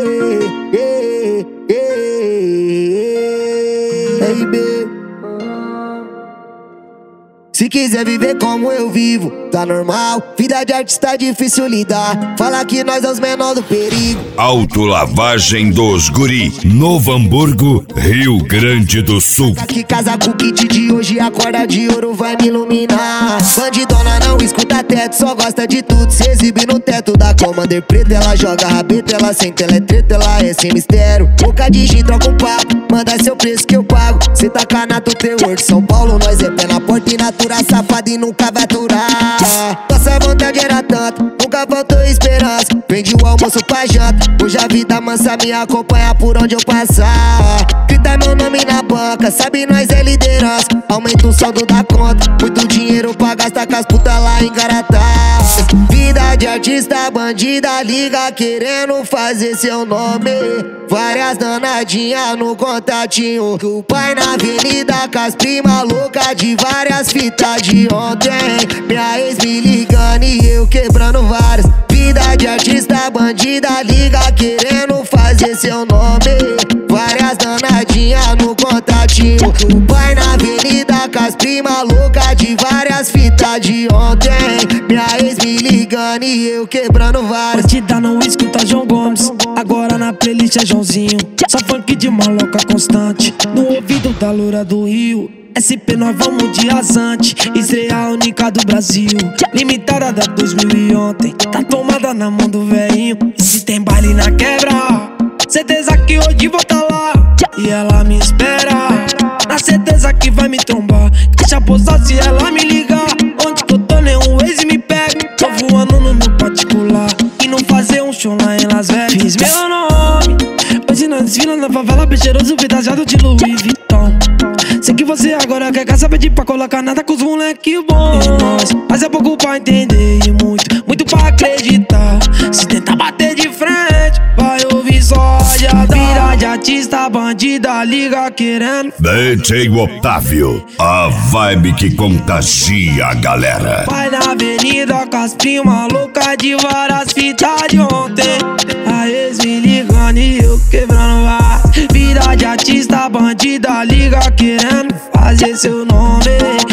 RB. Se quiser viver como eu vivo, tá normal. Vida de artista é difícil lidar. Fala que nós é os menores do perigo. Autolavagem dos Guri, Novo Hamburgo, Rio Grande do Sul. Que casa com o kit de hoje, a corda de ouro vai me iluminar. Bandidona não escuta teto, só gosta de tudo. Se exibe no teto da Commander preta. Ela joga rabeta, ela senta, ela é treta, ela é sem mistério. Boca de gin, troca um papo, manda seu preço que eu pago. Cê tá canato, terror de São Paulo, nós é pé na porta e natura. Safado e nunca vai aturar. Nossa vontade era tanta, nunca faltou esperança. Vendi o almoço pra janta, hoje a vida mansa me acompanha por onde eu passar. Grita meu nome na banca, sabe nós é liderança. Aumenta o saldo da conta, muito dinheiro pra gastar com as putas lá em Garatá. Vida de artista, bandida, liga querendo fazer seu nome. Várias danadinhas no contatinho. O pai na avenida com as prima louca de várias fitas de ontem. Minha ex me ligando e eu quebrando várias. Vida de artista, bandida, liga querendo fazer seu nome. Várias danadinhas no contatinho. O pai na avenida com as prima louca de várias fitas de ontem. Minha ex me ligando e eu quebrando várias. Bandida não escuta João Gomes, agora na playlist é Joãozinho. Só funk de maloca constante, no ouvido da loura do Rio. SP nós vamos de rasante, estreia única do Brasil. Limitada da 2000 e ontem, tá tomada na mão do velhinho. E se tem baile na quebra, certeza que hoje vou tá lá. E ela me espera, na certeza que vai me trombar. Deixa posar se ela me ligar. Onde que eu tô nenhum ex me pega. Tô voando no meu particular e não fazer um show lá em Las Vegas. Fiz meu nome, hoje nós desfilando na favela, bem cheiroso, fantasiado de Louis Vuitton. Sei que você agora quer saber de pra colocar nada com os moleque bons. Mas é pouco pra entender e muito pra acreditar. Se tentar bater de frente, vai ouvir só rajada. Vira de artista, bandida, liga querendo. DJ Otávio, a vibe que contagia a galera. Vai na avenida com as prima louca de várias fitas de ontem. A ex me ligando e eu quebrando várias. Vida de artista, bandida, liga querendo fazer seu nome.